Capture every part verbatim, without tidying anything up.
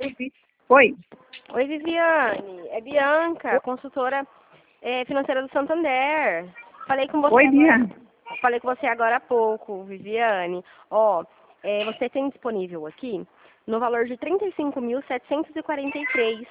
Vi- Oi. Oi, Viviane. É Bianca, consultora é, financeira do Santander. Falei com você Oi, agora. Bianca. Falei com você agora há pouco, Viviane. Ó, é, você tem disponível aqui no valor de trinta e cinco mil setecentos e quarenta e três.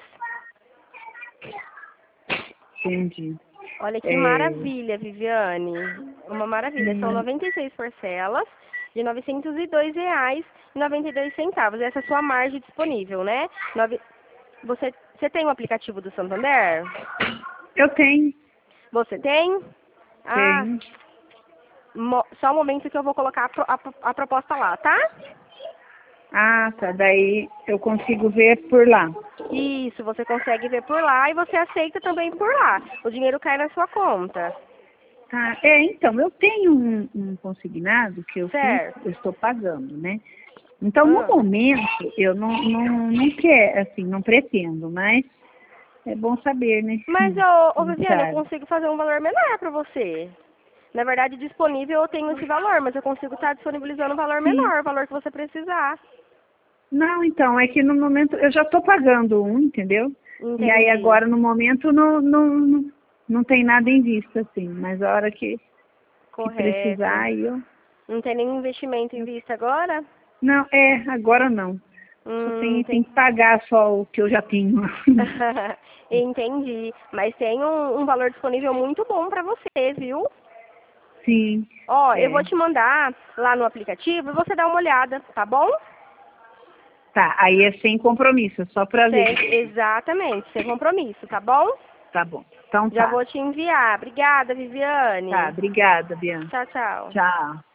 Entendi. Olha que É, maravilha, Viviane. Uma maravilha. São hum, noventa e seis parcelas de novecentos e dois reais e noventa e dois centavos. Essa é a sua margem disponível, né? Nove- Você, você tem o aplicativo do Santander? eu tenho, Você tem? Ah, tenho. mo- só um momento que eu vou colocar a, pro- a pro- a proposta lá, tá? Ah, tá. Daí eu consigo ver por lá. Isso, você consegue ver por lá e você aceita também por lá. O dinheiro cai na sua conta, Tá. É, então, eu tenho um, um consignado que eu fiz, certo? eu estou pagando, né? Então, no Ah. momento, eu não, não, não quero, assim, não pretendo, mas é bom saber, né? Mas, ô, ô Como Viviane, eu sabe. consigo fazer um valor menor para você. Na verdade, disponível eu tenho esse valor, mas eu consigo estar disponibilizando um valor Sim. menor, o valor que você precisar. Não, então, é que no momento eu já estou pagando um, entendeu? E aí Entendi. agora no momento não, não, não, não tem nada em vista, assim, mas a hora que, que precisar, Correto. aí eu, Não tem nenhum investimento em eu. vista agora? Não, é, agora não. Só Hum, tem, tem tem... que pagar só o que eu já tenho. Entendi. Mas tem um, um valor disponível muito bom para você, viu? Sim, Ó, eu vou é. te mandar lá no aplicativo e você dá uma olhada, tá bom? Tá, aí é sem compromisso, é só pra ver. Sem, exatamente, sem compromisso, tá bom? Tá bom. Então Já tá. vou te enviar. Obrigada, Tá, Viviane. obrigada, Bianca. Tchau, tchau. Tchau.